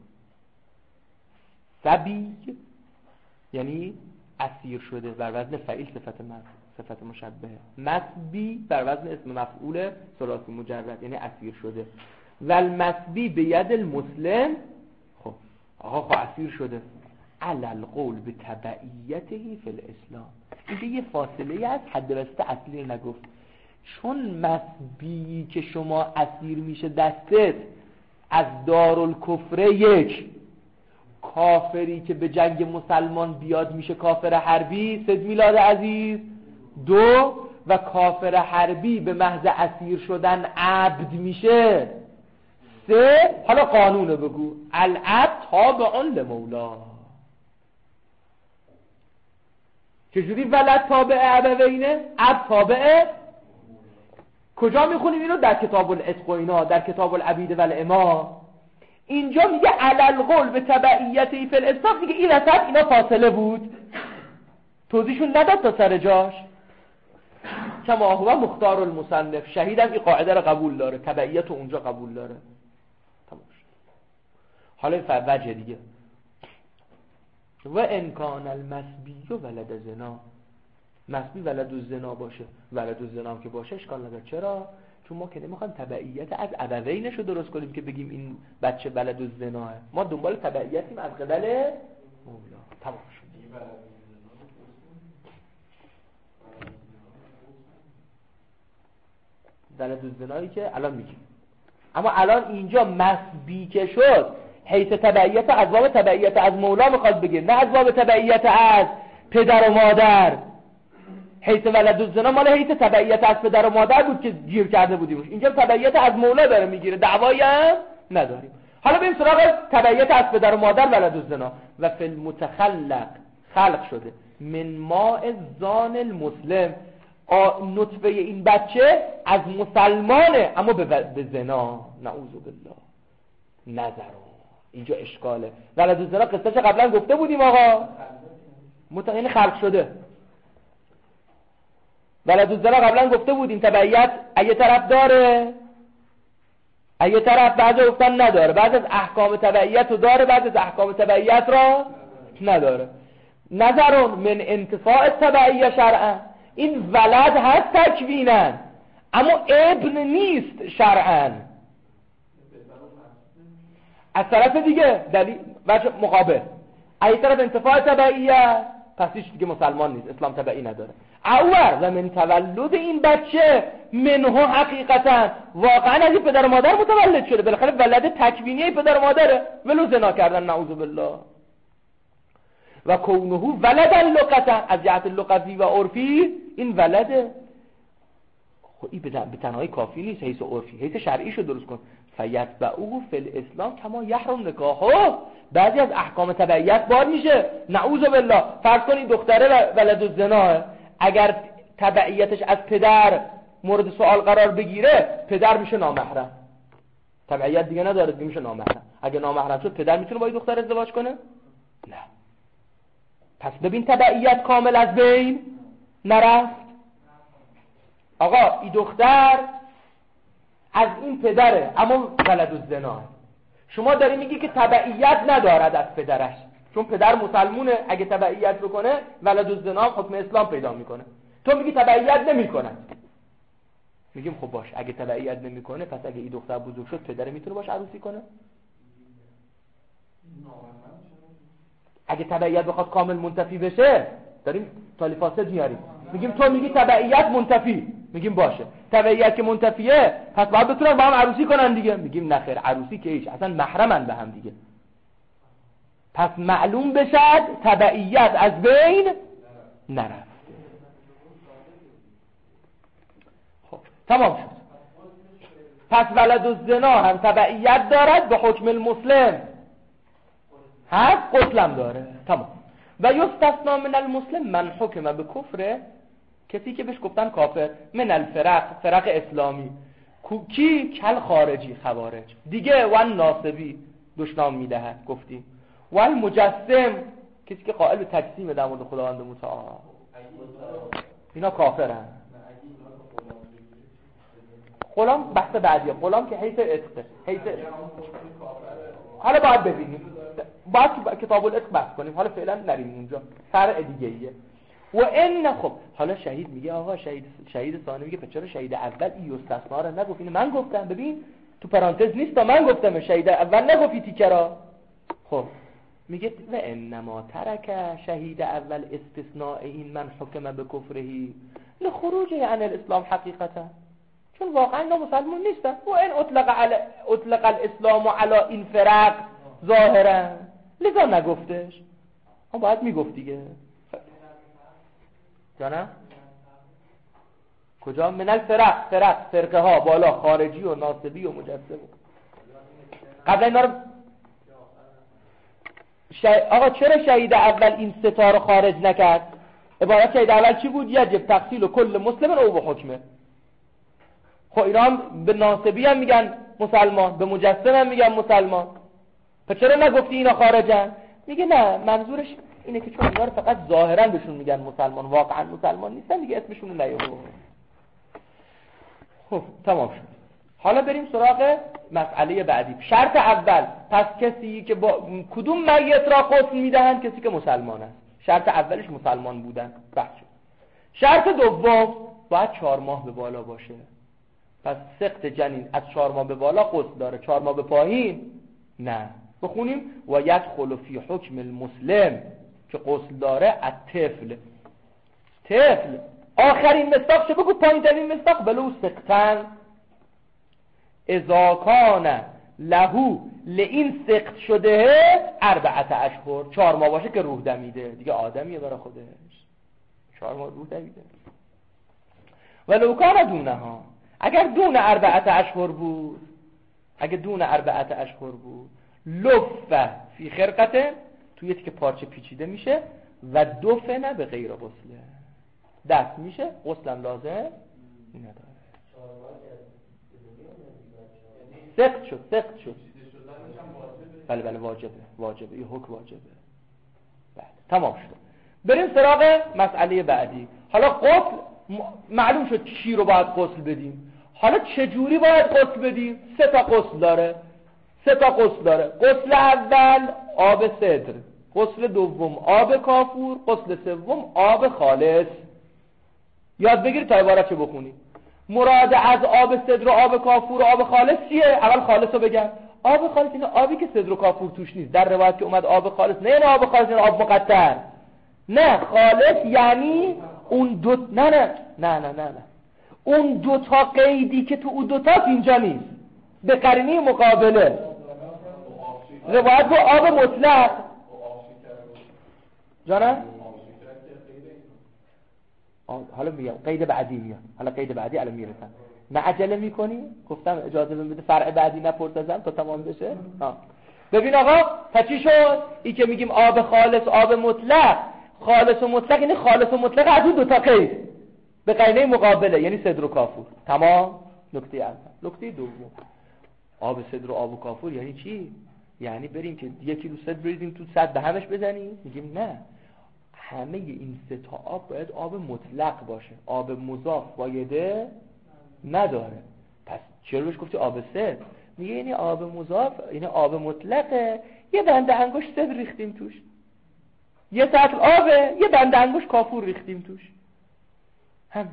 S1: سبی یعنی اسیر شده بر وزن فعیل صفت مفعول صفت مشبهه، مسبی بر وزن اسم مفعول ثلاثی مجرد یعنی اسیر شده. والمسبی به ید المسلم، خب آقا خب اسیر شده علی القول به تبعیته فی الاسلام. اینجا یه فاصله است، حد وسط اصلی نگفت. چون مسبی که شما اسیر میشه دستت از دارالکفر یک، کافری که به جنگ مسلمان بیاد میشه کافر حربی صد میلاد عزیز دو، و کافر حربی به محض اسیر شدن عبد میشه سه. حالا قانونو بگو، العبد تابع لمولا. چجوری ولد تابع ابوینه؟ عبد تابع. کجا میخونیم اینو؟ در کتاب العتق و اینا، در کتاب العبید و الامام. اینجا میگه علل قول به تبعیتی فی الاسلام. میگه این وسط اینا فاصله بود، توضیحشون نداد تا سر جاش. کما هو مختار المصنف، شهیدم این قاعده رو قبول داره، تبعیت رو اونجا قبول داره. تمام شد. حالا این وجه دیگه، و انکان المسبی و ولد زنا، مسبی ولد الزنا باشه، ولد الزنا هم که باشه اشکال نداره. چرا؟ چون ما که نمیخوایم تبعیت از ابوینش رو درست کنیم که بگیم این بچه ولد الزناه، ما دنبال تبعیتیم از قبل مولا. تمام شد. ولد الزنایی که الان میگیم، اما الان اینجا مسبی که شد حیث تبعیت از باب تبعیت از مولا میخواد بگیر، نه از باب تبعیت از پدر و مادر. حیث ولد الزنا مال حیث تبعیت از پدر و مادر بود که گیر کرده بودیمش، اینجا تبعیت از مولا داره میگیره، دعوایی هم نداریم. حالا بریم سراغ تبعیت از پدر و مادر ولد الزنا. و فی المتخلق، خلق شده من ماء زان المسلم، نطفه این بچه از مسلمانه اما به زنا، نعوذ بالله. نظرون اینجا اشکاله. ولد الزنا قصهش قبلا گفته بودیم آقا، متقین خلق شده. ولد الزنا قبلا گفته بودیم تبعیت اگه طرف داره، اگه طرف بعضی گفتن نداره، بعض از احکام تبعیت رو داره، بعض از احکام تبعیت را نداره. نظرون من انتفاع تبعیه شرعا، این ولد هست تکوینن اما ابن نیست شرعا. از طرف دیگه دلیل وجه مقابل، اگه طرف انتفاع تبعیه پس هیچ دیگه مسلمان نیست، اسلام تبعی نداره. اول و من تولد این بچه منه حقیقتا، واقعا از این پدر و مادر متولد شده، بالاخره ولد تکوینی پدر و مادره، ولو زنا کردن نعوذ بالله. و کونه ولدا لغتا، از جهت لغوی و عرفی این ولده. خب این به تنهایی کافی نیست، حیث عرفی، حیث شرعی شو درست کن. فیتبعوه فی الاسلام کما یحرم نکاحه، بعضی از احکام تبعیت بار میشه، نعوذ بالله. فرض کنید دختره ولد الزنا، اگر تبعیتش از پدر مورد سوال قرار بگیره، پدر میشه نامحرم، تبعیت دیگه نداره، دیگه میشه نامحرم. اگه نامحرم شد پدر میتونه با این دختر ازدواج کنه؟ نه. پس ببین تبعیت کامل از بین نرفت. آقا این دختر از این پدره اما ولد الزنا، شما داری میگی که تبعیت ندارد از پدرش، چون پدر مسلمونه، اگه تبعیت بکنه ولد الزنا حکم اسلام پیدا میکنه. تو میگی تبعیت نمیکنه. میگیم خب باش، اگه تبعیت نمیکنه پس اگه این دختر بزرگ شد پدر میتونه باش عروسی کنه؟ اگه تبعیت بخواد کامل منتفی بشه، داریم تالی فاسد میاریم، میگیم تو میگی تبعیت منتفی، میگیم باشه تبعیت که منتفیه پس باید بتونن با هم عروسی کنن دیگه، میگیم نخیر، عروسی که هیچ، اصلا محرمن به هم دیگه. پس معلوم بشد تبعیت از بین نرفت. خب تمام شد. پس ولد الزنا هم تبعیت دارد به حکم المسلم، هست غسلم داره. تمام. و یستثنا من المسلم من حکم به کفر، کسی که بهش گفتن کافر، من الفرق، فرق اسلامی، کی؟ کل خارجی، خوارج دیگه، و ناصبی دشنام میدهد گفتیم، و المجسم، کسی که قائل به تجسیم در مورد خداوند متعال، اینا کافرن. غلام بحث بعدیه، غلام که حیث عتقه، حیث حالا باید ببینیم، باید تو کتاب العتق بحث کنیم، حالا فعلا نریم اونجا، فرع دیگه ایه. و این خب حالا شهید میگه آقا شهید شهید ثانی میگه چرا شهید اول این استثنا رو نگفت؟ اینو من گفتم، ببین تو پرانتز نیست، من گفتم شهید اول نگفتی تیکرا. خب میگه و انما ترک شهید اول استثناء این من حکم به کفرهی لخروجه عن الاسلام حقیقتا، چون واقعا اینا مسلمان نیستن. و این اطلق علی اطلق الاسلام علی این فرق ظاهرا، لذا نگفتش. اون باید میگفت دیگه. جانم کجا؟ من الفرق، فرق فرقه ها بالا، خارجی و ناصبی و مجسم. قبل اینا رو شا... آقا چرا شهید اول این ستا رو خارج نکرد؟ عبارت شهید اول چی بود؟ یجب تقتیل کل مسلم او به حکمه. خب اینا هم به ناصبی هم میگن مسلمان، به مجسم هم میگن مسلمان، پس چرا نگفتی اینا خارجن؟ میگه نه، منظورش اینه که چون اینا رو فقط ظاهرا بهشون میگن مسلمان، واقعا مسلمان نیستن دیگه، اسمشون رو نیاورد. خب تمام شد. حالا بریم سراغ مسئله بعدی. شرط اول، پس کسی که با کدوم میت را غسل میدهند؟ کسی که مسلمان است. شرط اولش مسلمان بودن. بحث شد. شرط دوم، باید چهار ماه به بالا باشه. پس سقط جنین از چهار ماه به بالا غسل داره، چهار ماه به پایین نه. بخونیم و یدخل فی حکم المسلم، که غسل داره از طفل. طفل آخرین مصداق چه بگو؟ پایین ترین مصداق بلو سقطن اذا کان لهو لئین سقط شده اربعت اشهر، چهار ماه باشه که روح دمیده دیگه، آدمیه برای خودش، چهار ماه روح دمیده. ولو کان دونها، اگر دون اربعت اشهر بود، اگر دون اربعت اشهر بود، لفه فی خرقته، توی یکی که پارچه پیچیده میشه، و دفنه به غیر غسله، دست میشه، غسلم لازم نداره. سقط شد، سقط شد. بله بله واجبه، واجبه، این حکم واجبه. بله تمام شد. بریم سراغ مسئله بعدی. حالا غسل معلوم شد چی رو باید غسل بدیم. حالا چه جوری باید غسل بدیم؟ سه تا غسل داره. سه تا غسل داره. غسل اول آب سدر، غسل دوم آب کافور، غسل سوم آب خالص. یاد بگیرید تا عبارت چه بخونید. مراد از آب سدر و آب کافور و آب خالص چیه؟ اول خالص رو بگم. آب خالص اینه آبی که سدر و کافور توش نیست. در روایت که اومد آب خالص، نه نه آب خالص اینه آب مقطر. نه خالص یعنی اون دو نه نه نه نه نه نه اون دو تا قیدی که تو اون دو تا اینجا نیست. به قرینه مقابله روایت با آب مطلق. جانم حالا میگم قید بعدی میاد، حالا قید بعدی الان میرسن. نه عجله میکنی؟ گفتم اجازه بده فرع بعدی نپرس ازم تا تمام بشه. ها ببین آقا تا چی شد؟ این که میگیم آب خالص آب مطلق، خالص و مطلق یعنی خالص و مطلق از اون دو تا قید به قرینه مقابله، یعنی سدر و کافور. تمام. نکته اول. نکته دوم، آب سدر و آب و کافور یعنی چی؟ یعنی بریم که یک کیلو سدر بریزیم تو صد به همش بزنیم؟ میگیم نه، همه این سه تا آب باید آب مطلق باشه، آب مضاف وایده نداره. پس چرا بهش گفتی آب سدر؟ میگه یعنی آب مضاف، یعنی آب مطلقه، یه بنده انگشت سدر ریختیم توش، یه سطل آبه، یه بنده انگشت کافور ریختیم توش. همین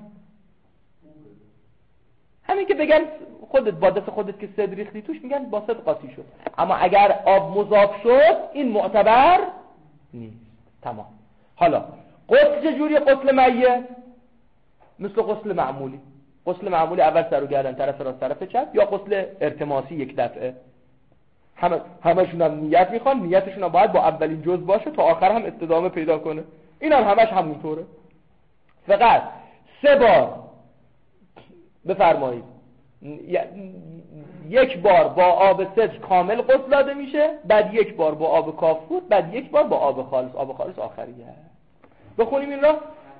S1: همین که بگن خودت با دست خودت که سدر ریختی توش، میگن با سدر قاطی شد. اما اگر آب مضاف شد این معتبر نیست. تمام. حالا غسل چجوریه؟ غسل میت مثل غسل معمولی. غسل معمولی اول سر و گردن، طرف راست طرف چپ، یا غسل ارتماسی یک دفعه. همه همشون هم نیت میخوان، نیتشون هم باید با اولین جزء باشه تا آخر هم استدامه پیدا کنه. این هم همش همونطوره. فقط سه بار بفرمایید یک بار با آب سدر کامل غسل داده میشه، بعد یک بار با آب کافور، بعد یک بار با آب خالص. آب خالص آخریه. بخونیم این را.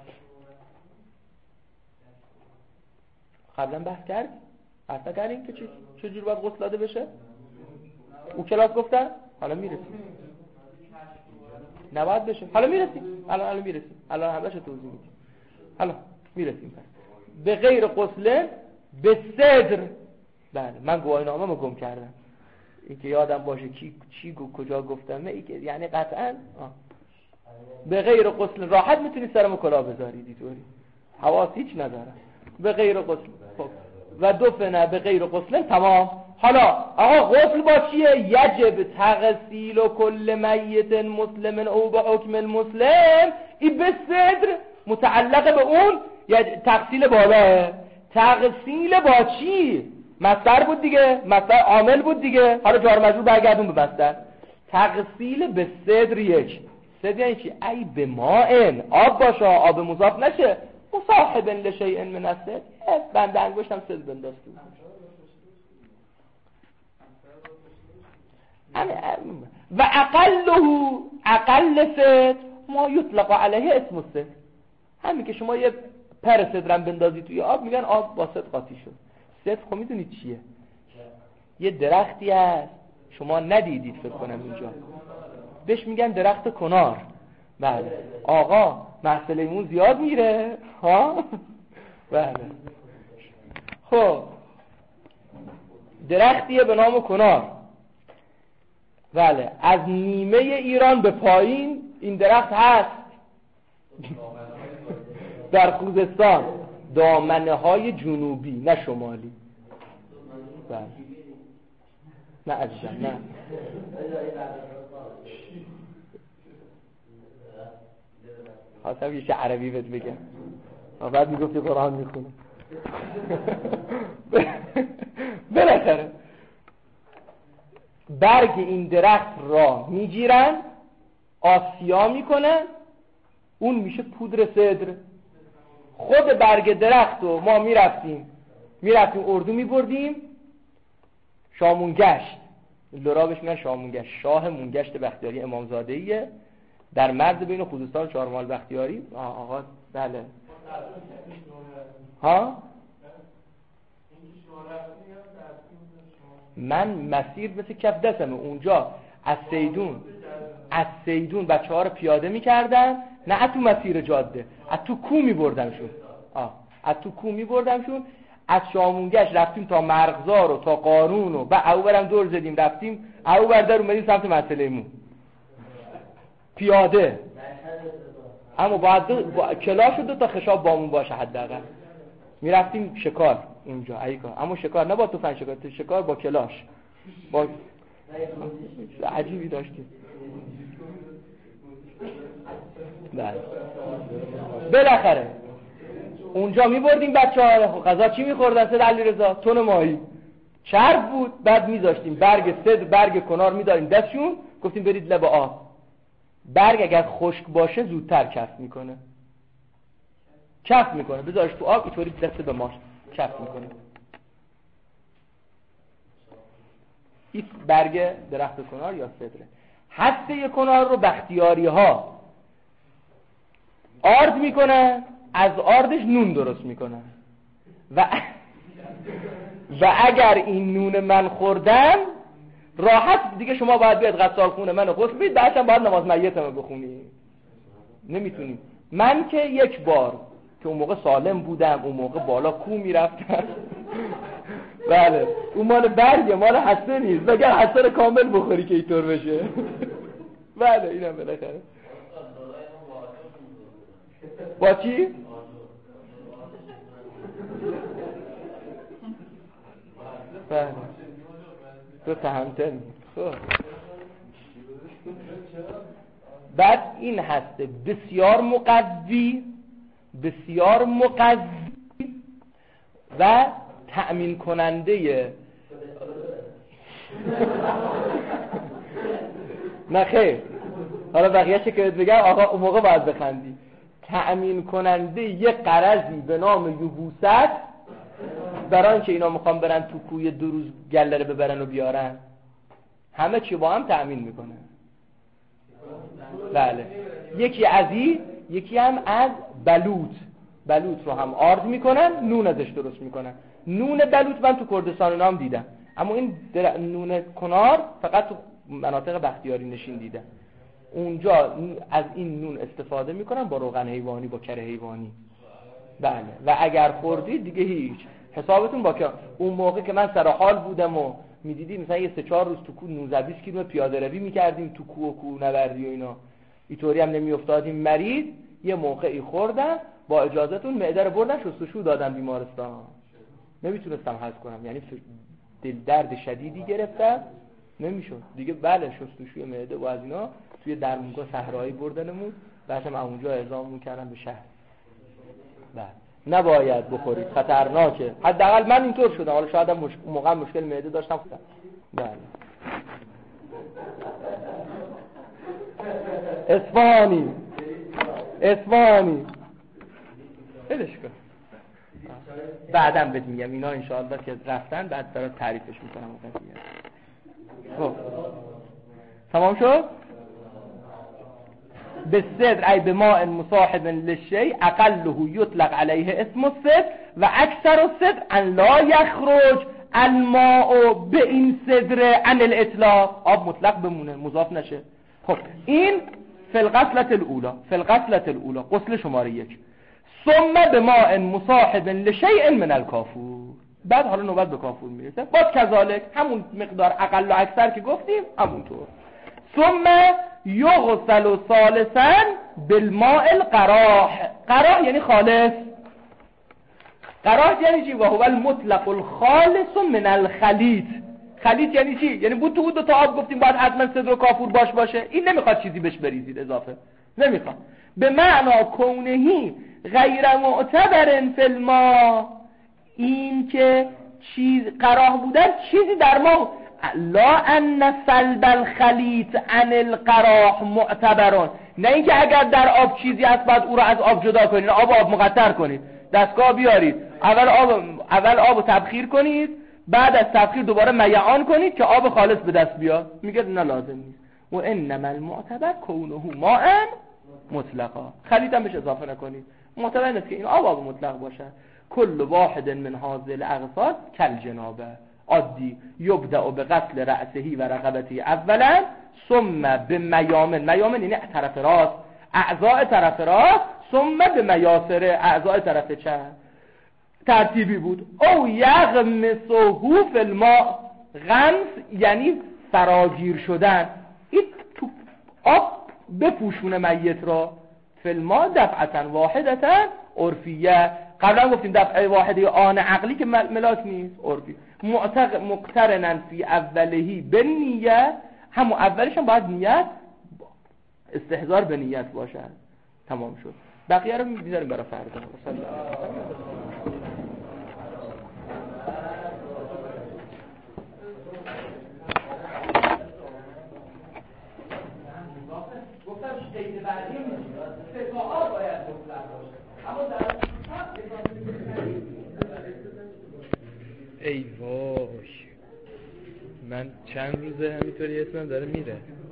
S1: قبلا بحث کرد اصلا کردیم که چجور باید غسل داده بشه. او کلاس گفتن حالا میرسیم. نباید بشه. حالا میرسیم. الان الان میرسیم. الان همش توضیح میدیم. حالا میرسیم. به غیر غسل به صدر. بله من گواهی نامه گم کردم. این که یادم باشه کی چی گو کجا گفتم. این که یعنی قطعا آه. به غیر غسل راحت میتونی سرمو کلاه بذاری دیطوری. حواس هیچ نداره. به غیر غسل خب. و دفنه به غیر غسل تمام. حالا آقا غسل با چیه؟ یجب تغسیل و کل میت مسلم او به حکم المسلم. این به صدر متعلق به اون یعنی تغسیل بالاه. تغسیل با چی؟ مصدر بود دیگه، مصدر عامل بود دیگه. حالا جار مجرور برگردون به مصدر. تغسیل به صدر یک. صدر یعنی چی؟ ای به ماء آب باشه، آب مضاف نشه. مصاحب لشیء من الصدر. بنده انگشتم صدر بنداز تو. و اقله اقل صدر ما یطلق علیه اسم الصدر. همین که شما یه پر صدرم بندازی توی آب میگن آب با صدر قاطی شد. صدر خب میدونید چیه؟ یه درختی هست شما ندیدید فکر کنم اینجا، بهش میگن درخت کنار. بله آقا مسئله‌مون زیاد میره ها. بله خب درختیه به نام کنار. بله از نیمه ایران به پایین این درخت هست. در خوزستان دامنه های جنوبی نه شمالی. بله نه عزیزم نه. خواستم یه چه عربی بهت بگم بعد میگفتی قرآن میخونه. بالاخره برگ این درخت را میگیرن آسیا میکنن، اون میشه پودر صدر. خود برگ درخت رو ما میرفتیم میرفتیم اردو میبردیم شامونگشت. لرابش میگن شامونگشت. شاه مونگشت بختیاری امامزادهیه در مرز بین خوزستان و چهارمحال بختیاری. آقا بله ها من مسیر مثل کف دستمه. اونجا از سیدون از سیدون بچه ها رو پیاده میکردن، نه تو مسیر جاده، از تو کو میبردمشون. آه از تو کو میبردمشون. از شامونگشت رفتیم تا مرغزار و تا قارون و بعد اوبرم دور زدیم رفتیم اوبر در اومدیم سمت مسئله‌مون پیاده. اما باید دو... با... کلاش دو تا خشاب بامون باشه حداقل. میرفتیم شکار اونجا ایکا. اما شکار نه با تفنگ شکار، تو شکار با کلاش با عجیبی داشتیم. بله بالاخره اونجا میبردیم بچه ها. غذا چی میخوردن؟ سید علیرضا تون ماهی چرب بود. بعد میذاشتیم برگ صدر برگ کنار میداریم دستشون، گفتیم برید لب آب. برگ اگر خشک باشه زودتر کف میکنه کف میکنه بذارش تو آب اینطوری دست به ماش کف میکنه. این برگ درخت کنار یا صدره. هسته کنار رو بختیاری ها آرد میکنن، از آردش نون درست میکنن و و اگر این نون من خوردم راحت دیگه شما باید بیاد غسال خونه منو غسل بدید، بعدش باید نماز میتمو بخونی. نمیتونیم. من که یک بار که اون موقع سالم بودم، اون موقع بالا کو میرفتم. بله اون مال برگه، مال حسه نیست. مگر حسه رو کامل بخوری که اینطور بشه. بله اینم بالاخره با چی؟ بله تو تهمتن. خب بعد این هسته بسیار مقوی بسیار مقوی و تأمین کننده نه خیر حالا بقیه چه که بگم آقا اون موقع باید بخندی. تأمین کننده یه قرضی به نام یبوست دختران که اینا میخوان برن تو کوی دو روز گله رو ببرن و بیارن، همه چی با هم تأمین میکنن. بله، یکی از این، یکی هم از بلوط. بلوط رو هم آرد میکنن، نون ازش درست میکنن. نون بلوط من تو کردستان نام دیدم، اما این نون کنار فقط تو مناطق بختیاری نشین دیدم. اونجا از این نون استفاده میکنن با روغن حیوانی، با کره حیوانی. بله، و اگر خوردید دیگه هیچ حسابتون با که اون موقع که من سر حال بودم و میدیدیم مثلا یه سه چهار روز تو کو نوزده بیست کیلومتر پیاده روی میکردیم تو کو و کو نوردی و اینا، اینطوری هم نمیافتادیم مریض. یه موقعی خوردم، با اجازهتون معده رو بردن شستشو دادن بیمارستان، نمیتونستم هضم کنم، یعنی دل درد شدیدی گرفتم نمیشد دیگه. بله، شستشوی معده و از اینا توی درمونگاه صحرایی بردنمون، بعدم اونجا اعزام کردن به شهر. بله، نباید بخورید، خطرناکه. حداقل من اینطور شدم، حالا شاید هم مشکل موقع مشکل معده داشتم. بله. اصفهانی اصفهانی بدش کن، بعدم بهت میگم اینا انشاءالله که رفتن بعد برات تعریفش میکنم. خب تمام شد. بالصدر ای بماء مصاحب للشیء اقله یطلق علیه اسم الصدر و اکثر الصدر ان لا یخرج الماء به این صدر عن الاطلاق، آب مطلق بمونه، مضاف نشه. خب این فی الغسلة الاولى، فی الغسلة الاولى غسل شماره یک. ثم بماء مصاحب لشیء من الکافور، بعد حالا نوبت به کافور میرسه، باز کذالک همون مقدار اقل و اکثر که گفتیم همونطور. ثم یغسل ثالثا بالماء القراح. قراح یعنی خالص. قراح یعنی چی؟ و هو المطلق الخالص من الخلیط. خلیط یعنی چی؟ یعنی بود تو دو تا آب گفتیم باید حتما صدر و کافور باش باشه، این نمیخواد چیزی بهش بریزید اضافه، نمیخواد. به معنا کونهی غیر معتبر فی الماء، این که چیز قراح بودن چیزی در ما، لا ان سلب الخلیط عن القراح معتبرون، نه اینکه اگر در آب چیزی هست بعد او را از آب جدا کنید، آب آب مقطر کنید، دستگاه بیارید، اول آب اول آبو تبخیر کنید، بعد از تبخیر دوباره میعان کنید که آب خالص به دست بیاد. میگه نه لازم نیست. و انما المعتبر کونه ماء مطلقا، خلیط هم بهش اضافه نکنید. معتبر نیست که این آب آب مطلق باشه. کل واحد من هذه الاغسال کالجنابه عادی یبدأ به غسل رأسه و رقبته اولا ثم به میامن، میامن یعنی طرف راست، اعضاء طرف راست، ثم به میاسر، اعضاء طرف چپ. ترتیبی بود. او یغمسه فی الماء، غمس یعنی فراگیر شدن، این تو آب بپوشونه میت را. فی الماء دفعتا واحدتا عرفیه، قبلا گفتیم دفعه واحده آن عقلی که ملاک نیست، عرفی. مقترنا فی اولهی به نیت، همون اولش هم باید نیت استحضار به نیت باشد. تمام شد. بقیه رو میذاریم برای فردا. گفتم قید بعدی فقها باید مطلق باشه، اما در ای وای من چند روزه همینطوری اسمم داره میره.